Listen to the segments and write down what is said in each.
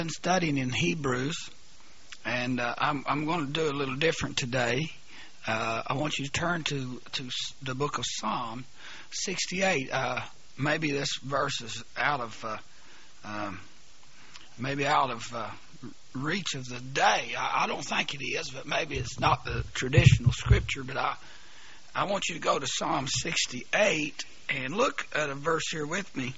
Been studying in Hebrews, and I'm going to do a little different today. I want you to turn to the book of Psalm 68. Maybe this verse is out of reach of the day. I don't think it is, but maybe it's not the traditional scripture. But I want you to go to Psalm 68 and look at a verse here with me.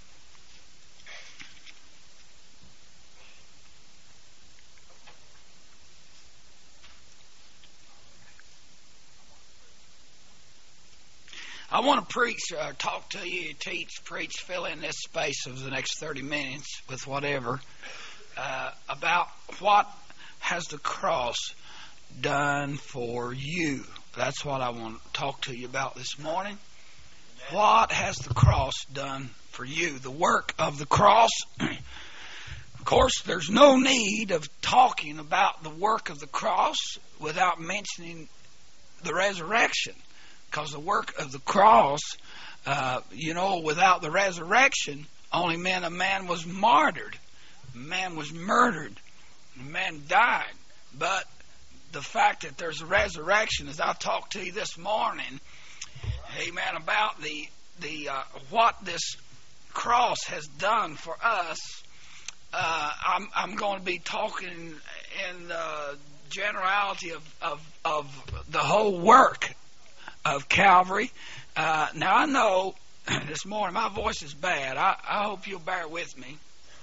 I want to preach, talk to you, teach, preach, fill in this space of the next 30 minutes with whatever, about what has the cross done for you. That's what I want to talk to you about this morning. What has the cross done for you? The work of the cross. Of course, there's no need of talking about the work of the cross without mentioning the resurrection. Because the work of the cross, without the resurrection, only meant a man was martyred. A man was murdered. A man died. But the fact that there's a resurrection, as I talked to you this morning, amen, about the what this cross has done for us, I'm going to be talking in the generality of the whole work of Calvary. Now I know this morning my voice is bad. I hope you'll bear with me.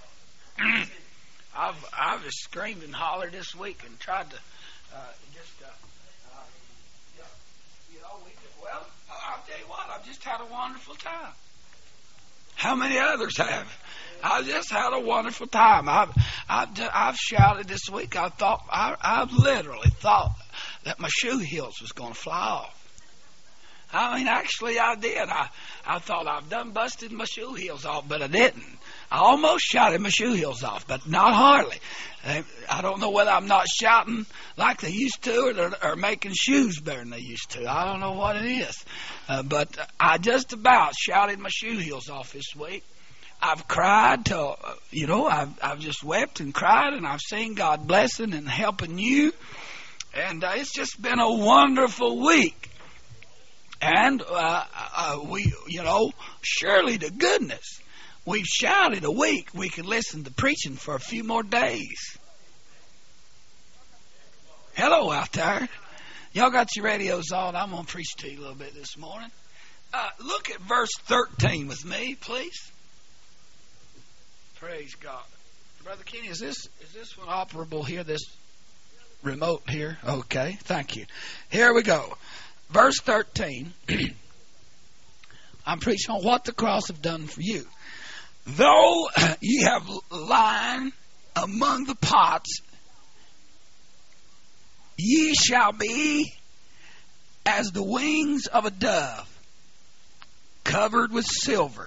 I've just screamed and hollered this week and tried to I'll tell you what, I've just had a wonderful time. How many others have? I just had a wonderful time. I've shouted this week. I literally thought that my shoe heels was going to fly off. I mean, actually, I did. I thought I've done busted my shoe heels off, but I didn't. I almost shouted my shoe heels off, but not hardly. I don't know whether I'm not shouting like they used to or making shoes better than they used to. I don't know what it is. But I just about shouted my shoe heels off this week. I've cried till, I've just wept and cried, and I've seen God blessing and helping you. And it's just been a wonderful week. And surely to goodness, we've shouted a week. We can listen to preaching for a few more days. Hello out there. Y'all got your radios on. I'm going to preach to you a little bit this morning. Look at verse 13 with me, please. Praise God. Brother Kenny, is this one operable here, this remote here? Okay, thank you. Here we go. Verse 13, I'm preaching on what the cross have done for you. Though ye have lain among the pots, ye shall be as the wings of a dove, covered with silver,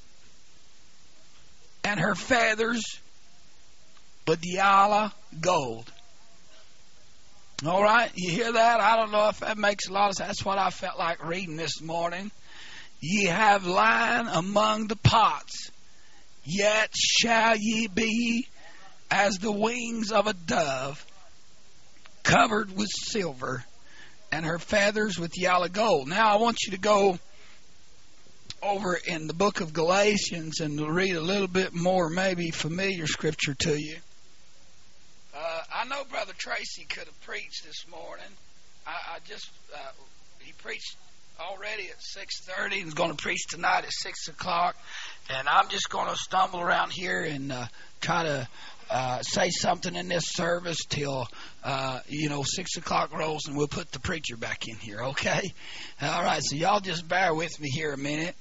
and her feathers with yellow gold. All right, you hear that? I don't know if that makes a lot of sense. That's what I felt like reading this morning. Ye have lain among the pots, yet shall ye be as the wings of a dove, covered with silver, and her feathers with yellow gold. Now I want you to go over in the book of Galatians and read a little bit more, maybe familiar scripture to you. I know Brother Tracy could have preached this morning. He preached already at 6:30 and is going to preach tonight at 6 o'clock. And I'm just going to stumble around here and try to say something in this service till 6 o'clock rolls, and we'll put the preacher back in here, okay? All right, so y'all just bear with me here a minute.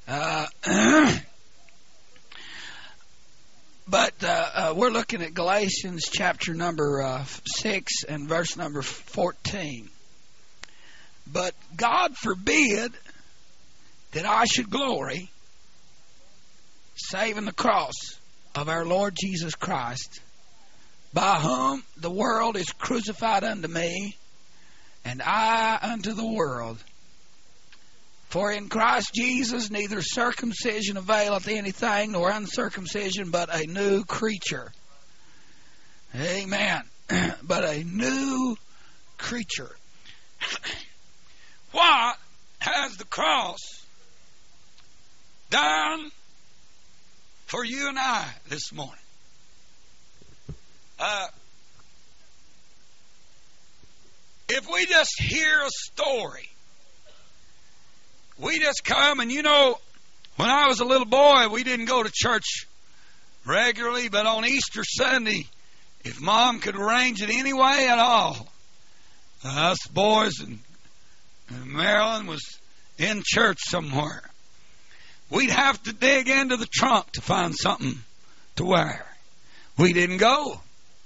But we're looking at Galatians chapter number 6 and verse number 14. But God forbid that I should glory, save in the cross of our Lord Jesus Christ, by whom the world is crucified unto me, and I unto the world. For in Christ Jesus neither circumcision availeth anything, nor uncircumcision, but a new creature. Amen. But a new creature. What has the cross done for you and I this morning? If we just hear a story, we just come, and when I was a little boy, we didn't go to church regularly, but on Easter Sunday, if Mom could arrange it any way at all, us boys and Marilyn was in church somewhere, we'd have to dig into the trunk to find something to wear. We didn't go.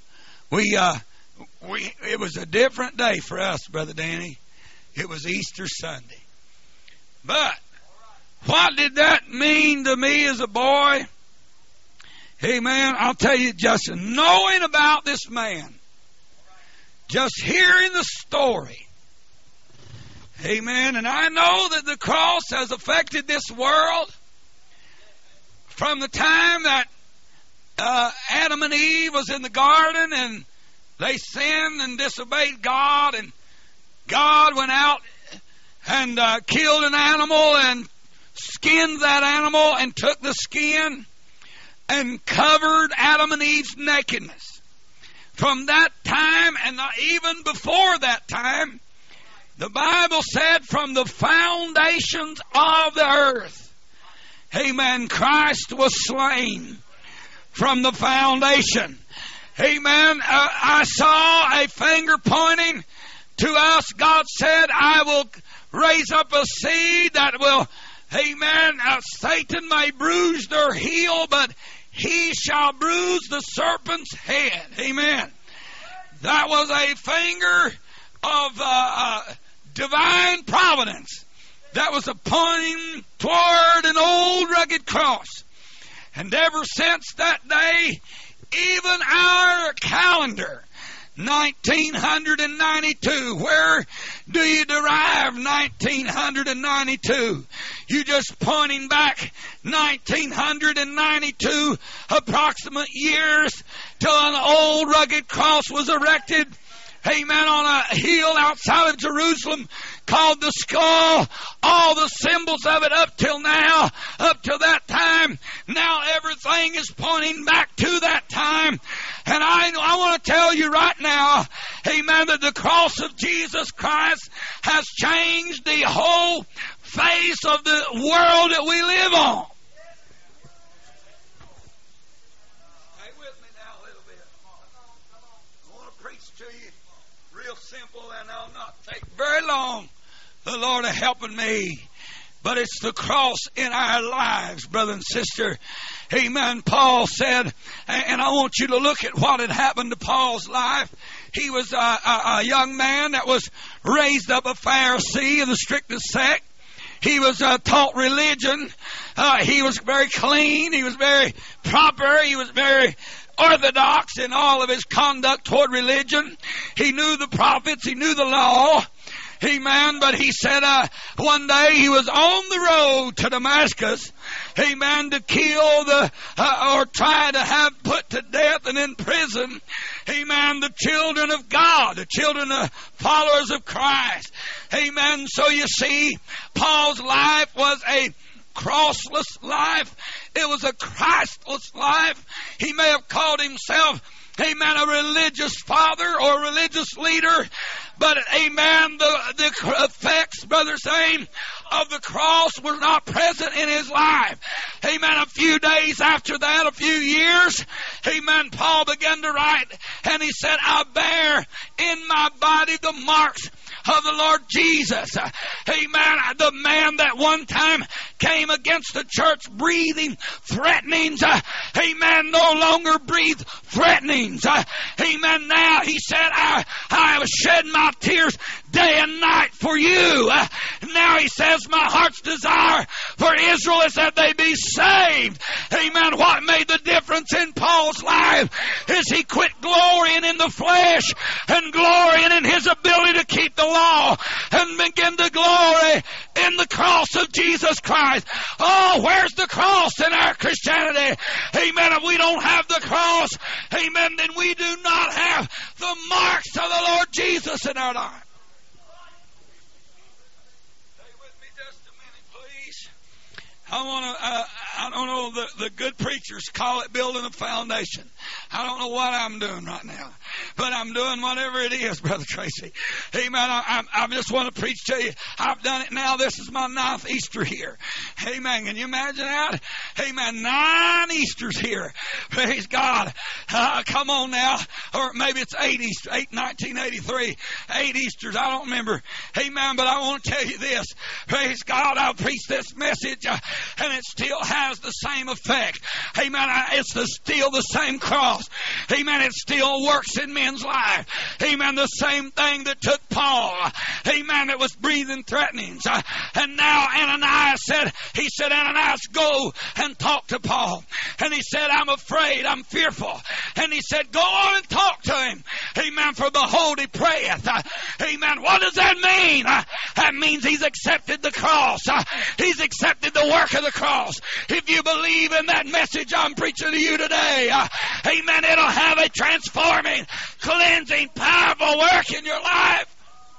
It was a different day for us, Brother Danny. It was Easter Sunday. But what did that mean to me as a boy? Hey, man, I'll tell you, just knowing about this man, just hearing the story. Amen. And I know that the cross has affected this world from the time that Adam and Eve was in the garden and they sinned and disobeyed God, and God went out and killed an animal and skinned that animal and took the skin and covered Adam and Eve's nakedness. From that time, and even before that time, the Bible said from the foundations of the earth, amen, Christ was slain from the foundation. Amen. I saw a finger pointing to us. God said, I will raise up a seed that will, amen, Satan may bruise their heel, but he shall bruise the serpent's head. Amen. That was a finger of divine providence that was pointing toward an old rugged cross. And ever since that day, even our calendar, 1992. Where do you derive 1992? You just pointing back 1992 approximate years till an old rugged cross was erected, amen, on a hill outside of Jerusalem called the Skull. All the symbols of it up till now, up to that time, now everything is pointing back to that time. And I want to tell you right now, amen, that the cross of Jesus Christ has changed the whole face of the world that we live on. Stay with me now a little bit. I want to preach to you real simple, and I'll not take very long. The Lord is helping me. But it's the cross in our lives, brother and sister. Amen. Paul said, and I want you to look at what had happened to Paul's life. He was a young man that was raised up a Pharisee of the strictest sect. He was taught religion. He was very clean. He was very proper. He was very orthodox in all of his conduct toward religion. He knew the prophets. He knew the law. Amen. But he said one day he was on the road to Damascus, amen, to kill or try to have put to death and in prison, amen, the children of God, the children of followers of Christ. Amen. So you see, Paul's life was a crossless life. It was a Christless life. He may have called himself, amen, a religious father or a religious leader. But, amen, the effects, Brother Zane, of the cross were not present in his life. Amen. A few days after that, a few years, amen, Paul began to write, and he said, I bear in my body the marks of the Lord Jesus. Amen. The man that one time came against the church breathing threatenings, amen, no longer breathe threatenings. Amen. Now he said, I have shed my tears day and night for you. Now he says, my heart's desire for Israel is that they be saved. Amen. What made the difference in Paul's life is he quit glorying in the flesh and glorying in his ability to keep the law and begin to glory in the cross of Jesus Christ. Oh, where's the cross in our Christianity? Amen. If we don't have the cross, amen, then we do not have the marks of the Lord Jesus in our life. Stay with me just a minute, please. I don't know, the good preachers call it building a foundation. I don't know what I'm doing right now, but I'm doing whatever it is, Brother Tracy. Amen. I just want to preach to you. I've done it now. This is my 9th Easter here. Amen. Can you imagine that? Amen. 9 Easters here. Praise God. Come on now. Or maybe it's 8 Easter, 1983. 8 Easters. I don't remember. Amen. But I want to tell you this. Praise God. I'll preach this message, and it still has the same effect. Amen. It's still the same cross. Amen. It still works in men's life. Amen. The same thing that took Paul. Amen. It was breathing threatenings. And now Ananias said, Ananias, go and talk to Paul. And he said, I'm afraid, I'm fearful. And he said, go on and talk to him. Amen. For behold, he prayeth. Amen. What does that mean? That means he's accepted the cross. He's accepted the work of the cross. If you believe in that message I'm preaching to you today, amen, it'll have a transforming, cleansing, powerful work in your life.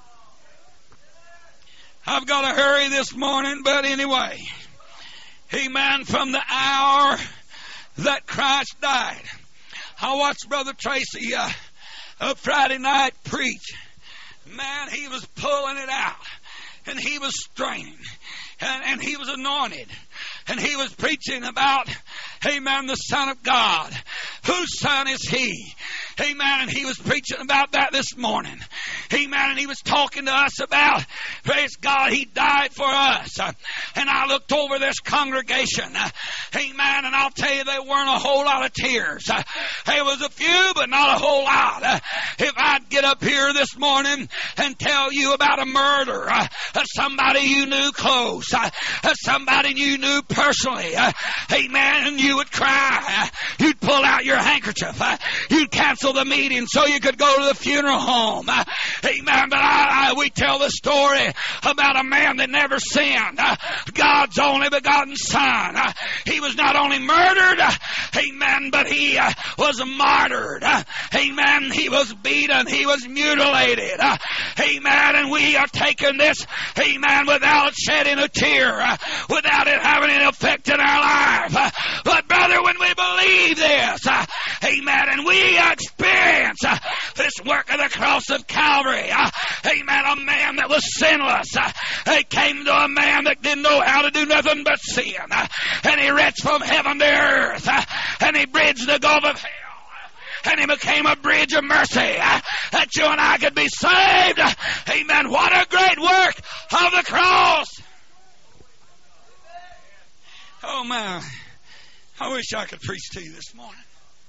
I've got to hurry this morning, but anyway, amen, from the hour that Christ died. I watched Brother Tracy Friday night preach. Man, he was pulling it out, and he was straining, and he was anointed, and he was preaching about, amen, the Son of God. Whose son is he? Amen. And he was preaching about that this morning. Amen. And he was talking to us about, praise God, he died for us. And I looked over this congregation. Amen. And I'll tell you, there weren't a whole lot of tears. There was a few, but not a whole lot. If I'd get up here this morning and tell you about a murder of somebody you knew close, of somebody you knew personally, amen, and you would cry. You'd pull out your handkerchief. You'd cancel the meeting so you could go to the funeral home. Amen. But we tell the story about a man that never sinned. God's only begotten Son. He was not only murdered, amen, but he was martyred. Amen. He was beaten. He was mutilated. Amen. And we are taking this, amen, without shedding a tear, without it having an effect in our life. But brother, when we believe this, amen, and we experience this work of the cross of Calvary, amen, a man that was sinless, he came to a man that didn't know how to do nothing but sin, and he reached from heaven to earth, and he bridged the gulf of hell. And he became a bridge of mercy that you and I could be saved. Amen. What a great work of the cross. Oh, man. I wish I could preach to you this morning.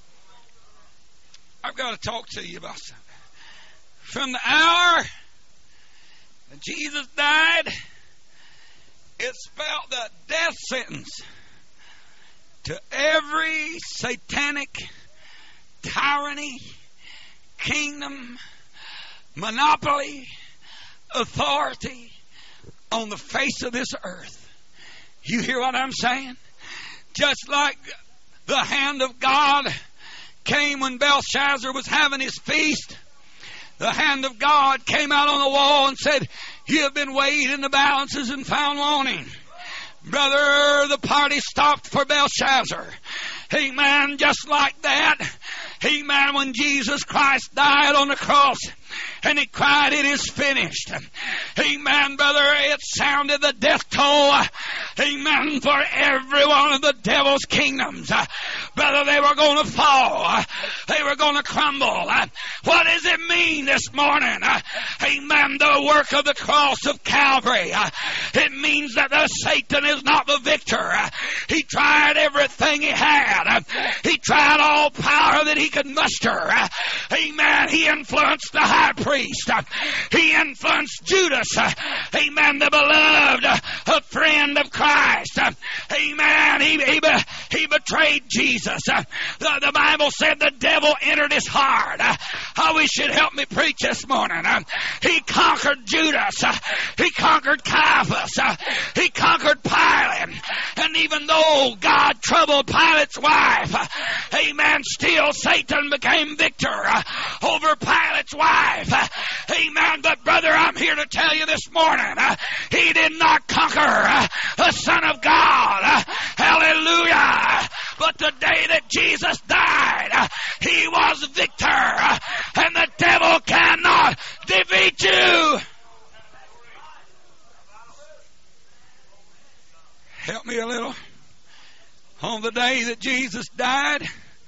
I've got to talk to you about something. From the hour that Jesus died, it spelled the death sentence to every satanic tyranny, kingdom, monopoly, authority on the face of this earth. You hear what I'm saying? Just like the hand of God came when Belshazzar was having his feast, the hand of God came out on the wall and said, you have been weighed in the balances and found wanting. Brother, the party stopped for Belshazzar. Amen. Just like that. Amen. When Jesus Christ died on the cross and he cried, it is finished. Amen, brother. It sounded the death toll. Amen. For every one of the devil's kingdoms. Brother, they were going to fall. They were going to crumble. What does it mean this morning? Amen. The work of the cross of Calvary. It means that the Satan is not the victor. He tried everything he had. He tried all power that he could muster. Amen. He influenced the high priest. priest. He influenced Judas, amen, the beloved, a friend of Christ. Amen. He betrayed Jesus. The Bible said the devil entered his heart. I wish you'd help me preach this morning. He conquered Judas. He conquered Caiaphas. He conquered Pilate. And even though God troubled Pilate's wife, amen, still Satan became victor over Pilate's wife. Amen. But brother, I'm here to tell you this morning, he did not conquer the Son of God. Hallelujah. But the day that Jesus died, he was victor. And the devil cannot defeat you. Help me a little. On the day that Jesus died,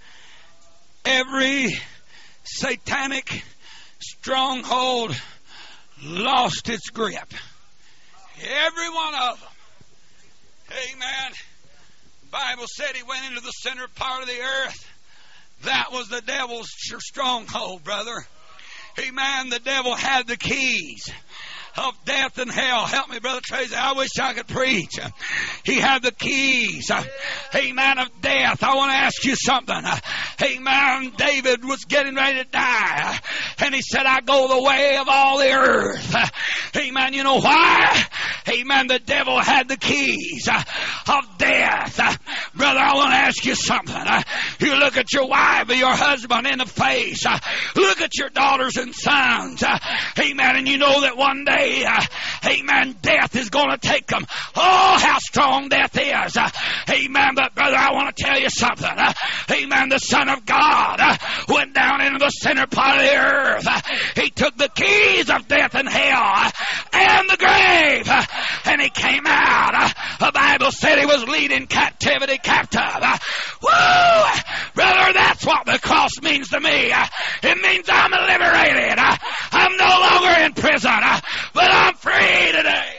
every satanic stronghold lost its grip. Every one of them. Amen. The Bible said he went into the center part of the earth. That was the devil's stronghold, brother. Amen. The devil had the keys of death and hell. Help me, Brother Tracy. I wish I could preach. He had the keys, amen, of death. I want to ask you something. Amen. David was getting ready to die, and he said, I go the way of all the earth. Amen. You know why? Amen. The devil had the keys of death. Brother, I want to ask you something. You look at your wife or your husband in the face. Look at your daughters and sons. Amen. And you know that one day, amen, death is going to take them. Oh, how strong death is. Amen. But brother, I want to tell you something. Amen. The Son of God went down into the center part of the earth. He took the keys of death and hell and the grave, and he came out. The Bible said he was leading captivity captive. Woo! Brother, that's what the cross means to me. It means I'm liberated. I'm no longer in prison, but I'm free today.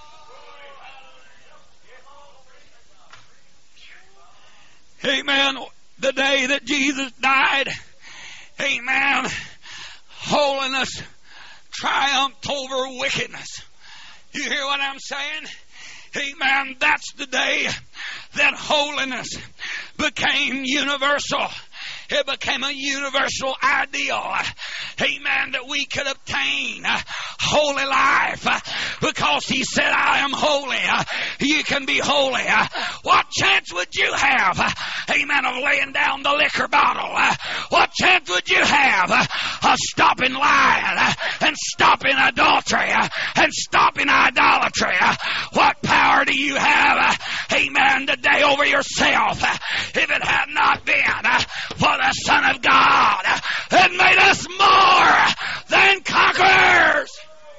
Amen. The day that Jesus died, amen, holiness triumphed over wickedness. You hear what I'm saying? Amen. That's the day that holiness became universal. It became a universal ideal. Amen. That we could obtain holy life. Because he said, I am holy. You can be holy. What chance would you have, amen, of laying down the liquor bottle? What chance would you have of stopping lying and stopping adultery and stopping idolatry? What power do you have, amen, today over yourself if it had not been for the Son of God that made us more than conquerors?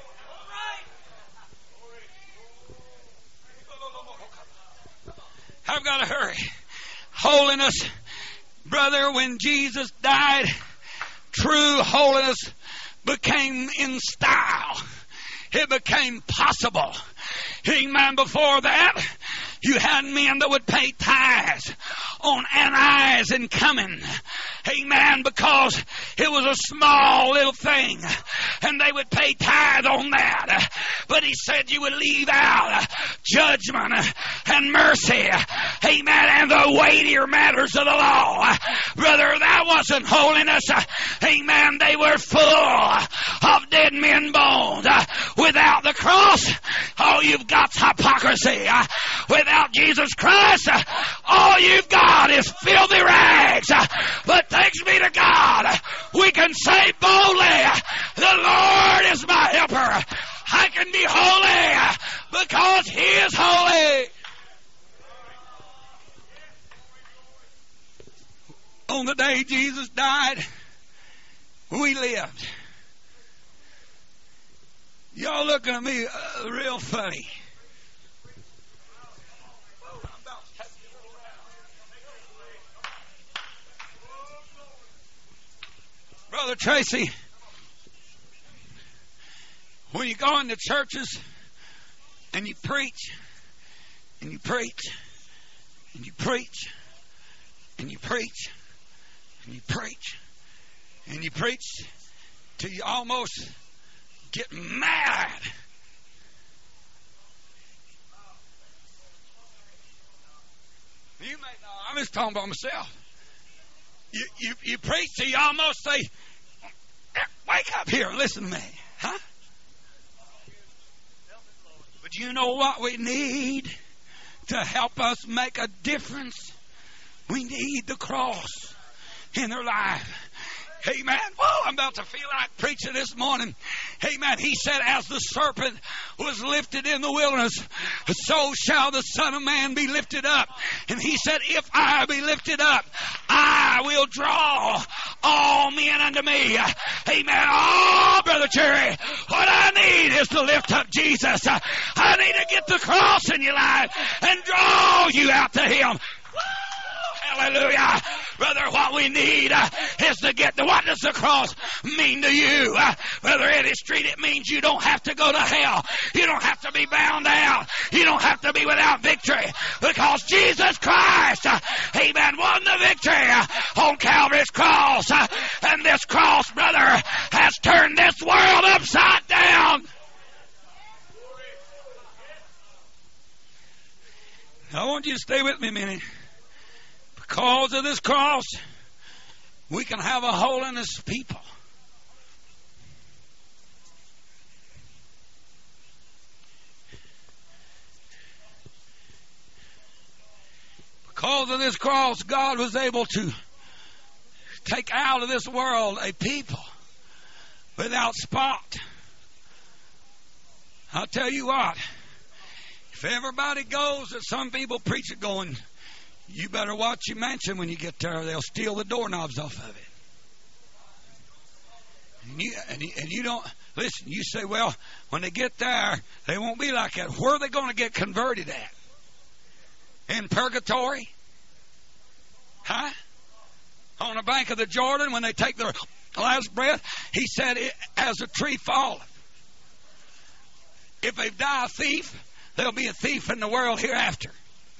I've got to hurry. Holiness, brother, when Jesus died, true holiness became in style. It became possible. Amen. Before that, you had men that would pay tithes on anise and cumin. Amen. Because it was a small little thing, and they would pay tithe on that. But he said you would leave out judgment and mercy. Amen. And the weightier matters of the law. Brother, that wasn't holiness. Amen. They were full of dead men bones. Without the cross, all you've got's hypocrisy. Without Jesus Christ, all you've got is filthy rags. But thanks be to God, we can say boldly, the Lord is my helper. I can be holy because He is holy. On the day Jesus died, we lived. Y'all looking at me real funny. Brother Tracy, when you go into churches and you preach and you preach and you preach and you preach and you preach and you preach till you almost get mad. You may know, I'm just talking about myself. You preach till you almost say, wake up here and listen to me. Huh? But you know what we need to help us make a difference? We need the cross in their life. Amen. Whoa, I'm about to feel like preaching this morning. Amen. He said, as the serpent was lifted in the wilderness, so shall the Son of Man be lifted up. And he said, if I be lifted up, I will draw all men unto me. Amen. Oh, Brother Jerry, what I need is to lift up Jesus. I need to get the cross in your life and draw you out to Him. Hallelujah. Brother, what we need is to get what does the cross mean to you? Brother Eddie Street, it means you don't have to go to hell. You don't have to be bound out. You don't have to be without victory, because Jesus Christ, amen, won the victory on Calvary's cross. And this cross, brother, has turned this world upside down. I want you to stay with me a minute. Because of this cross, we can have a holiness people. Because of this cross, God was able to take out of this world a people without spot. I'll tell you what, if everybody goes, that some people preach it going, you better watch your mansion when you get there. They'll steal the doorknobs off of it. And you don't, listen, you say, well, when they get there, they won't be like that. Where are they going to get converted at? In purgatory? Huh? On the bank of the Jordan when they take their last breath? He said, as a tree falleth. If they die a thief, there'll be a thief in the world hereafter.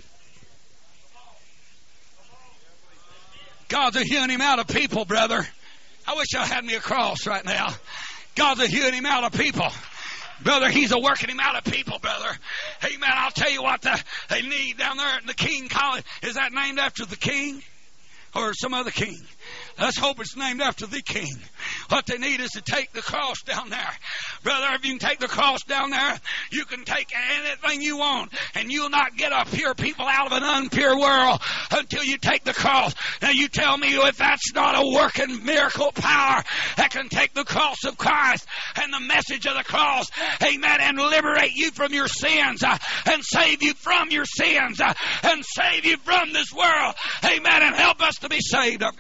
God's a hewing him out of people, brother. I wish I had me a cross right now. God's a hewing him out of people. Brother, He's a working him out of people, brother. Amen. I'll tell you what they need down there in the King College. Is that named after the king? Or some other king? Let's hope it's named after the king. What they need is to take the cross down there. Brother, if you can take the cross down there, you can take anything you want. And you'll not get a pure people out of an unpure world until you take the cross. Now you tell me if that's not a working miracle power that can take the cross of Christ and the message of the cross, amen, and liberate you from your sins and save you from your sins and save you from this world, amen, and help us to be saved. Now,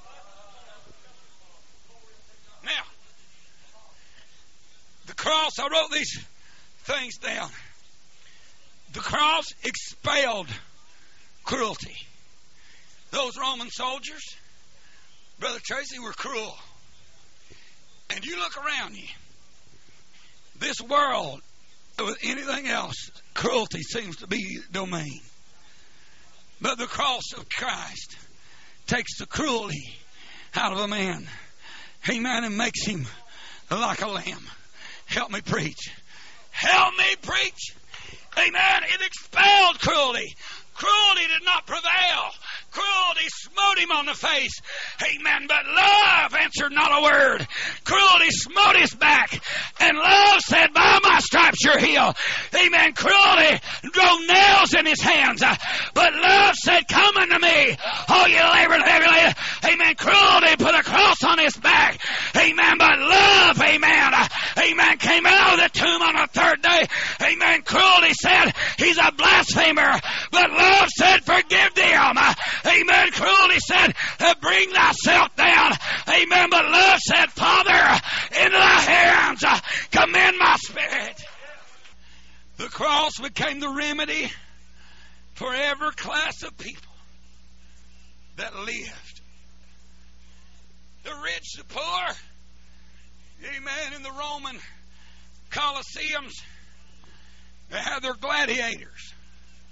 the cross, I wrote these things down. The cross expelled cruelty. Those Roman soldiers, Brother Tracy, were cruel. And you look around you. This world, with anything else, cruelty seems to be domain. But the cross of Christ takes the cruelty out of a man, amen, and makes him like a lamb. Help me preach. Help me preach. Amen. It expelled cruelty. Cruelty did not prevail. Cruelty smote him on the face. Amen. But love answered not a word. Cruelty smote his back. And love said, by my stripes you're healed. Amen. Cruelty drove nails in his hands. But love said, come unto me, all you labor and heavy laden. Amen. Cruelty put a cross on his back. Amen. But love, amen, amen, came out of the tomb on the third day. Amen. Cruelty said, he's a blasphemer. But love said, forgive them. Amen. Cruelty said, bring thyself down. Amen. But love said, Father, into thy hands commend my spirit. The cross became the remedy for every class of people that lived. The rich, the poor. Amen. In the Roman Colosseums, they had their gladiators.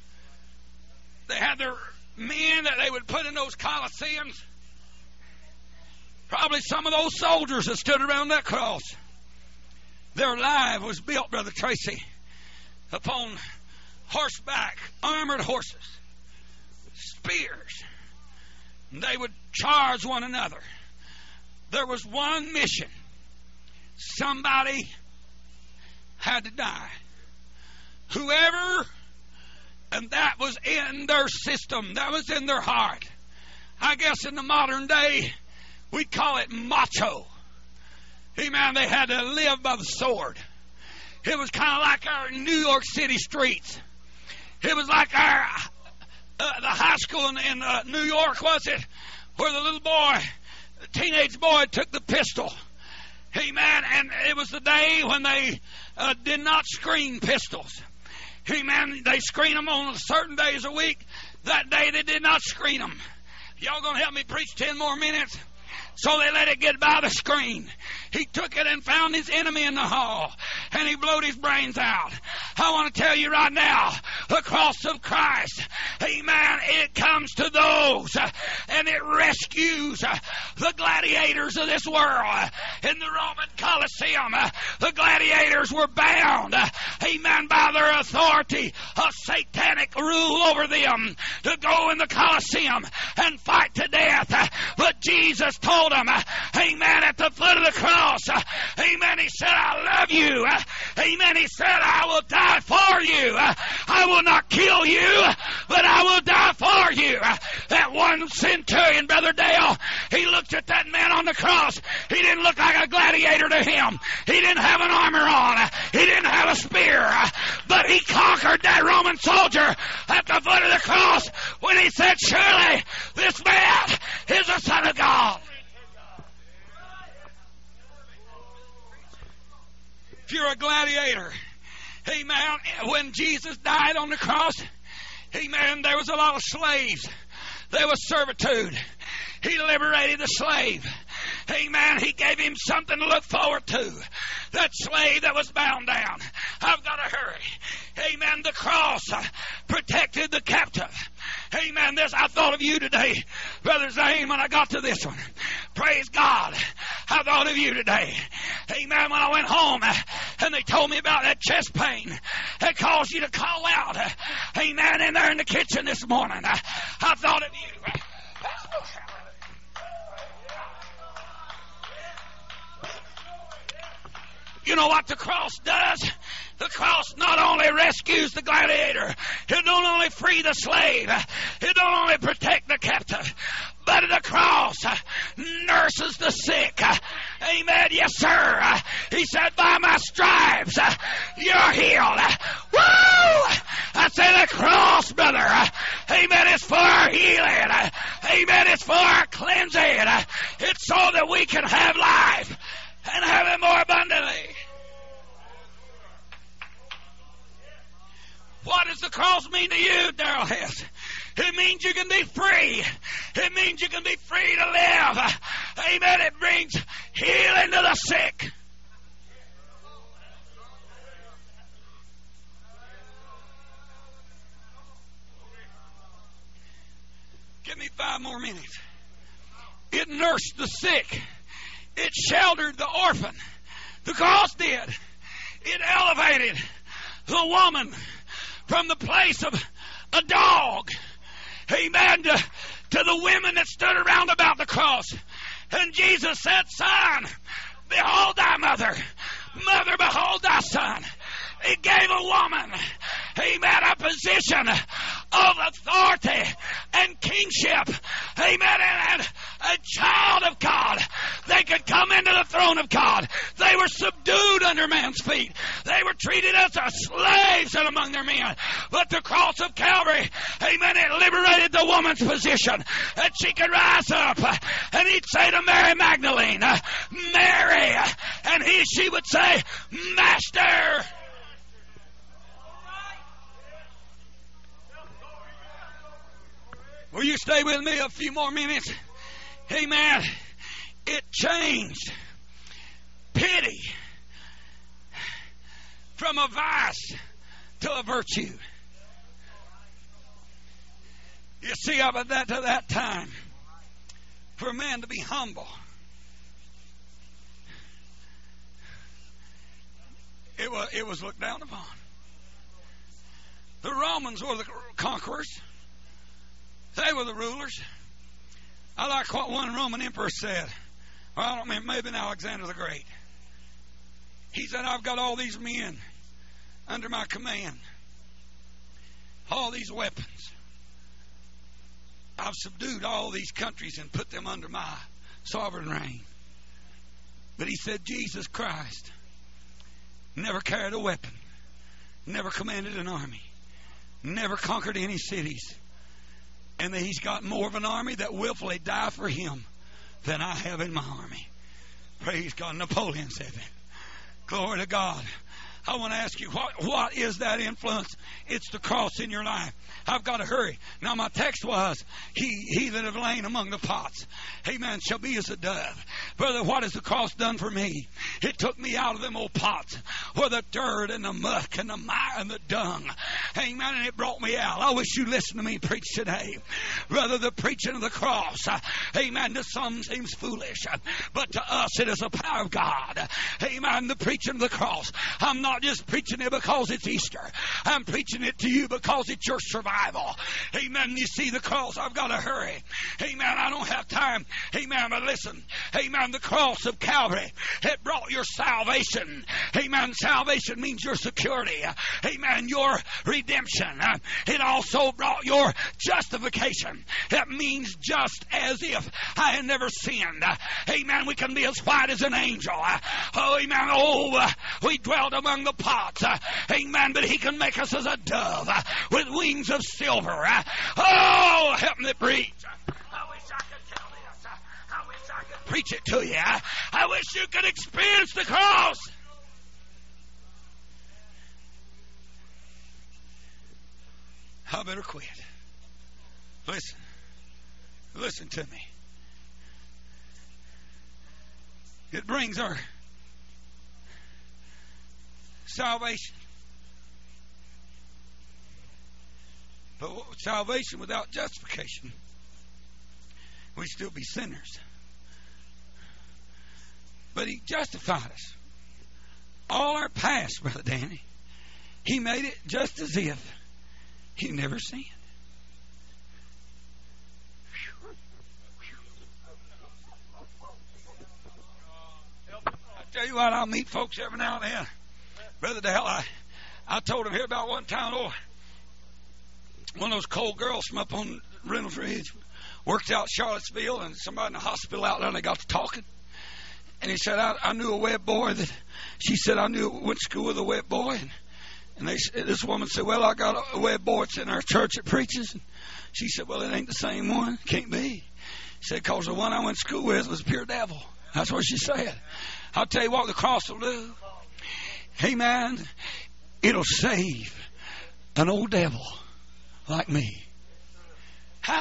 They had their men that they would put in those Colosseums. Probably some of those soldiers that stood around that cross. Their life was built, Brother Tracy, upon horseback, armored horses, spears. And they would charge one another. There was one mission. Somebody had to die. Whoever, and that was in their system. That was in their heart. I guess in the modern day, we'd call it macho. Amen. They had to live by the sword. It was kind of like our New York City streets. It was like our the high school in New York, was it? Where the little boy, the teenage boy, took the pistol. Amen. And it was the day when they did not screen pistols. Amen. They screen them on certain days a week. That day they did not screen them. Y'all going to help me preach 10 more minutes? So they let it get by the screen. He took it and found his enemy in the hall, and he blowed his brains out. I want to tell you right now, the cross of Christ, amen, it comes to those, and it rescues the gladiators of this world. In the Roman Colosseum, the gladiators were bound, amen, by their authority of satanic rule over them to go in the Colosseum and fight to death. But Jesus told them, amen, at the foot of the cross, amen, he said, I love you. Amen, he said, I will die for you. I will not kill you, but I will die for you. That one centurion, Brother Dale, he looked at that man on the cross. He didn't look like a gladiator to him. He didn't have an armor on. He didn't have a spear. But he conquered that Roman soldier at the foot of the cross when he said, surely this man is the Son of God. If you're a gladiator, amen, when Jesus died on the cross, amen, there was a lot of slaves. There was servitude. He liberated the slave. Amen. He gave him something to look forward to. That slave that was bound down. I've got to hurry. Amen. The cross protected the captive. Amen. I thought of you today, Brother Zane, when I got to this one. Praise God. I thought of you today. Amen. When I went home and they told me about that chest pain that caused you to call out. Amen. In there in the kitchen this morning. I thought of you. You know what the cross does? The cross not only rescues the gladiator, it don't only free the slave, it don't only protect the captive, but the cross nurses the sick. Amen. Yes, sir. He said, by my stripes, you're healed. Woo! I say the cross, brother. Amen. It's for our healing. Amen. It's for our cleansing. It's so that we can have life and have it more abundantly. What does the cross mean to you, Darrell Hess? It means you can be free. It means you can be free to live. Amen. It brings healing to the sick. Give me 5 more minutes. It nursed the sick. It sheltered the orphan. The cross did. It elevated the woman from the place of a dog, amen, to the women that stood around about the cross. And Jesus said, son, behold thy mother. Mother, behold thy son. It gave a woman, amen, a position of authority and kingship, amen, and a child of God. They could come into the throne of God. They were subdued under man's feet. They were treated as slaves among their men. But the cross of Calvary, amen, it liberated the woman's position, that she could rise up. And he'd say to Mary Magdalene, Mary, and she would say, Master. Will you stay with me a few more minutes? Amen. It changed pity from a vice to a virtue. You see, up at that time, for a man to be humble, it was looked down upon. The Romans were the conquerors. They were the rulers. I like what one Roman emperor said. Well, I don't remember, maybe Alexander the Great. He said, I've got all these men under my command. All these weapons. I've subdued all these countries and put them under my sovereign reign. But he said, Jesus Christ never carried a weapon, never commanded an army, never conquered any cities. And that he's got more of an army that willfully die for him than I have in my army. Praise God. Napoleon said that. Glory to God. I want to ask you, what is that influence? It's the cross in your life. I've got to hurry. Now my text was, he that have lain among the pots, amen, shall be as a dove. Brother, what has the cross done for me? It took me out of them old pots where the dirt and the muck and the mire and the dung, amen, and it brought me out. I wish you listened to me preach today. Brother, the preaching of the cross, amen, to some seems foolish, but to us it is the power of God. Amen, the preaching of the cross. I'm not just preaching it because it's Easter. I'm preaching it to you because it's your survival. Amen. You see the cross. I've got to hurry. Amen. I don't have time. Amen. But listen. Amen. The cross of Calvary, it brought your salvation. Amen. Salvation means your security. Amen. Your redemption. It also brought your justification. It means just as if I had never sinned. Amen. We can be as white as an angel. Oh, amen. Oh, we dwelt among the pots. Amen. But he can make us as a dove with wings of silver. Oh, help me preach. I wish I could tell this. I wish I could preach it to you. I wish you could experience the cross. I better quit. Listen to me. It brings our salvation. But salvation without justification, we'd still be sinners. But he justified us. All our past, Brother Danny, he made it just as if he never sinned. I tell you what, I'll meet folks every now and then. Brother Dale, I told him here about one time, one of those cold girls from up on Reynolds Ridge worked out Charlottesville, and somebody in the hospital out there, and they got to talking. And he said, I knew a web boy that, she said, I went to school with a web boy. And this woman said, well, I got a web boy that's in our church that preaches. And she said, well, it ain't the same one. Can't be. She said, because the one I went to school with was a pure devil. That's what she said. I'll tell you what the cross will do. Amen. It'll save an old devil like me. Huh?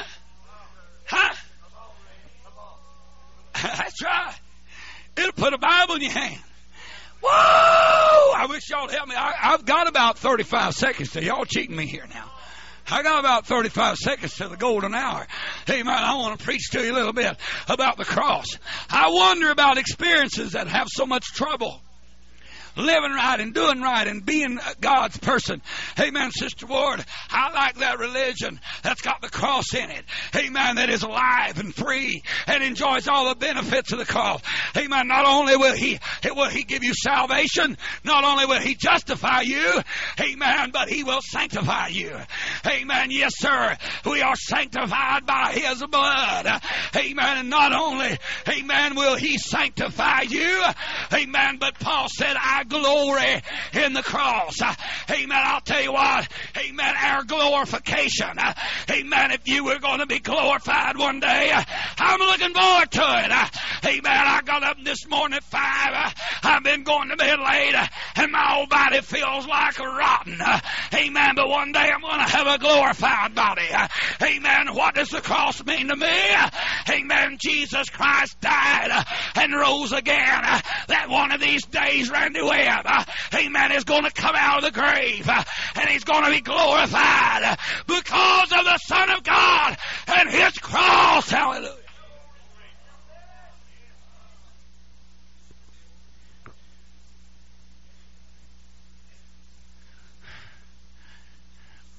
That's right. It'll put a Bible in your hand. Whoa! I wish y'all help me. I've got about 35 seconds to y'all cheating me here now. I got about 35 seconds to the golden hour. Hey, man, I want to preach to you a little bit about the cross. I wonder about experiences that have so much trouble. Living right and doing right and being God's person. Amen, Sister Ward. I like that religion that's got the cross in it. Amen, that is alive and free and enjoys all the benefits of the cross. Amen, not only will He give you salvation, not only will He justify you, amen, but He will sanctify you. Amen, yes, sir. We are sanctified by His blood. Amen, and not only, amen, will He sanctify you, amen, but Paul said, I glory in the cross. Amen. I'll tell you what. Amen. Our glorification. Amen. If you were going to be glorified one day, I'm looking forward to it. Amen. I got up this morning at 5. I've been going to bed late, and my old body feels like rotten. Amen. But one day I'm going to have a glorified body. Amen. What does the cross mean to me? Amen. Jesus Christ died and rose again. That one of these days, Randy Webb, amen, is going to come out of the grave, and he's going to be glorified because of the Son of God and His cross. Hallelujah.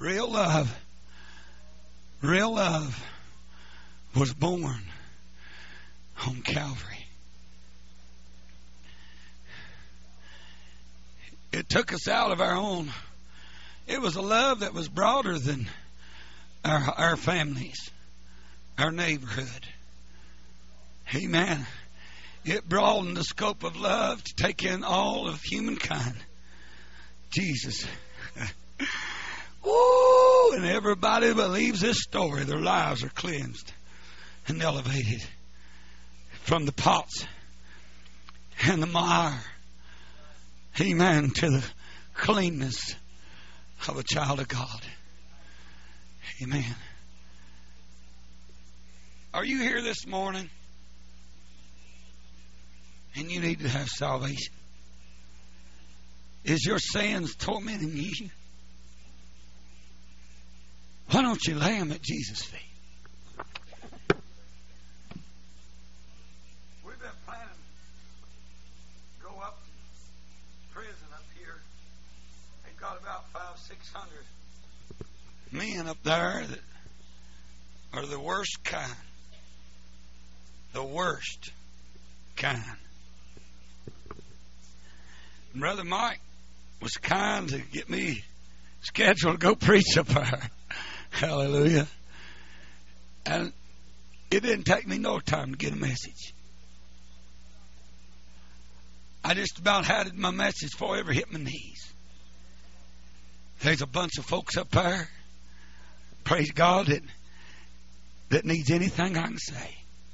real love was born on Calvary. It took us out of our own. It was a love that was broader than our families, our neighborhood. Amen. It broadened the scope of love to take in all of humankind. Jesus. Woo! And everybody believes this story. Their lives are cleansed and elevated from the pots and the mire. Amen. To the cleanness of a child of God. Amen. Are you here this morning and you need to have salvation? Is your sins tormenting you? Why don't you lay them at Jesus' feet? We've been planning to go up to prison up here. They've got about 500-600 men up there that are the worst kind. The worst kind. And Brother Mike was kind to get me scheduled to go preach up there. Hallelujah. And it didn't take me no time to get a message. I just about had my message before I ever hit my knees. There's a bunch of folks up there, praise God, that needs anything I can say.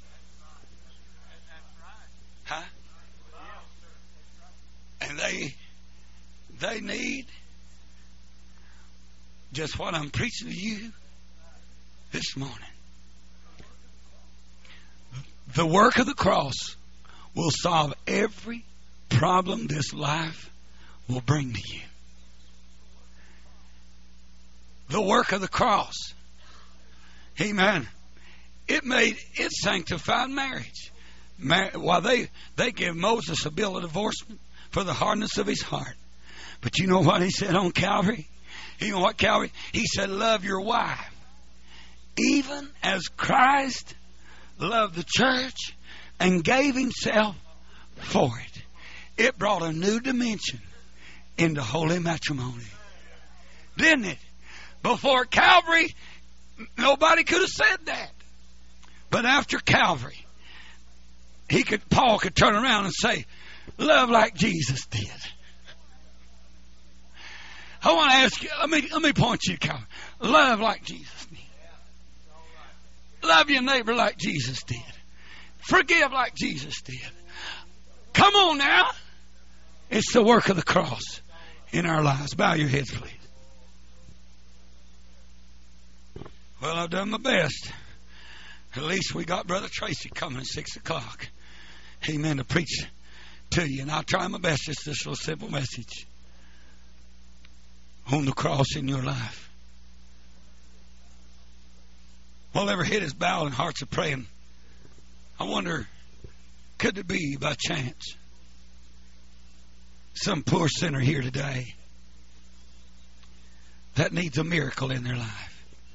Huh? And they need just what I'm preaching to you this morning. The work of the cross will solve every problem this life will bring to you. The work of the cross. Amen. It sanctified marriage. While they give Moses a bill of divorcement for the hardness of his heart. But you know what he said on Calvary? You know what, Calvary? He said, love your wife. Even as Christ loved the church and gave himself for it. It brought a new dimension into holy matrimony. Didn't it? Before Calvary, nobody could have said that. But after Calvary, Paul could turn around and say, love like Jesus did. I want to ask you, let me point you to Calvary. Love like Jesus did. Love your neighbor like Jesus did. Forgive like Jesus did. Come on now. It's the work of the cross in our lives. Bow your heads, please. Well, I've done my best. At least we got Brother Tracy coming at 6 o'clock. Amen. To preach to you. And I'll try my best. Just this little simple message on the cross in your life. While every head is bowed and hearts are praying, I wonder, could it be by chance some poor sinner here today that needs a miracle in their life?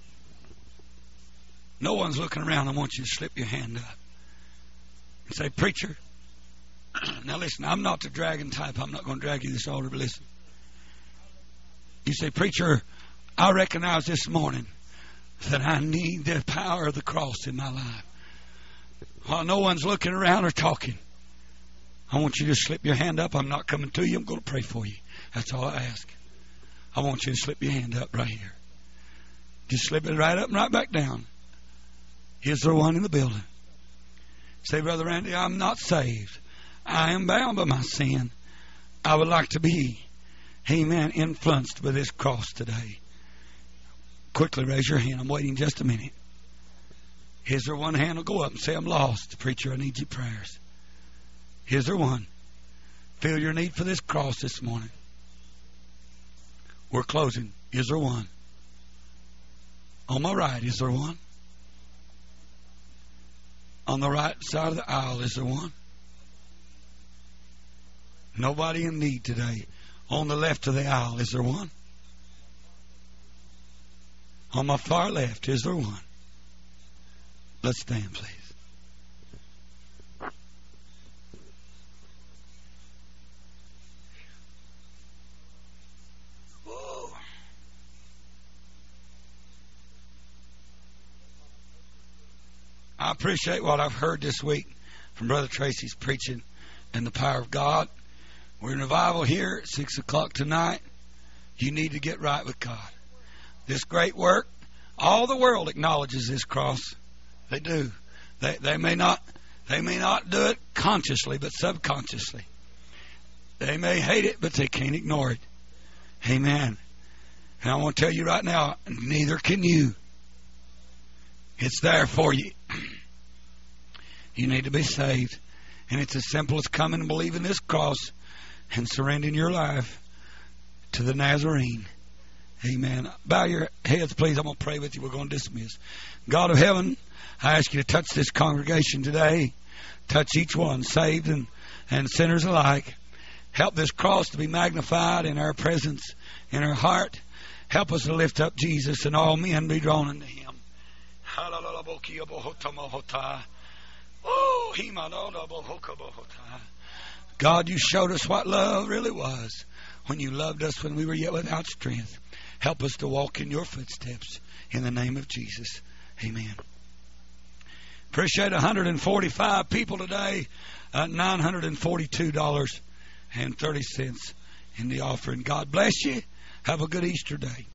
No one's looking around. I want you to slip your hand up and say, preacher, now listen, I'm not the dragon type. I'm not going to drag you this altar, but listen. You say, preacher, I recognize this morning that I need the power of the cross in my life. While no one's looking around or talking, I want you to slip your hand up. I'm not coming to you. I'm going to pray for you. That's all I ask. I want you to slip your hand up right here. Just slip it right up and right back down. Is there one in the building? Say, Brother Randy, I'm not saved. I am bound by my sin. I would like to be, amen, influenced by this cross today. Quickly raise your hand. I'm waiting just a minute. Is there one hand will go up and say, I'm lost. Preacher, I need your prayers. Is there one? Feel your need for this cross this morning. We're closing. Is there one? On my right, is there one? On the right side of the aisle, is there one? Nobody in need today. On the left of the aisle, is there one? On my far left, is there one? Let's stand, please. Whoa. I appreciate what I've heard this week from Brother Tracy's preaching and the power of God. We're in revival here at 6 o'clock tonight. You need to get right with God. This great work, all the world acknowledges this cross. They do. They may not do it consciously, but subconsciously. They may hate it, but they can't ignore it. Amen. And I want to tell you right now, neither can you. It's there for you. You need to be saved. And it's as simple as coming and believing this cross and surrendering your life to the Nazarene. Amen. Bow your heads, please. I'm going to pray with you. We're going to dismiss. God of heaven, I ask you to touch this congregation today. Touch each one, saved and sinners alike. Help this cross to be magnified in our presence, in our heart. Help us to lift up Jesus and all men be drawn unto Him. God, you showed us what love really was when you loved us when we were yet without strength. Help us to walk in your footsteps in the name of Jesus. Amen. Appreciate 145 people today. $942.30 in the offering. God bless you. Have a good Easter day.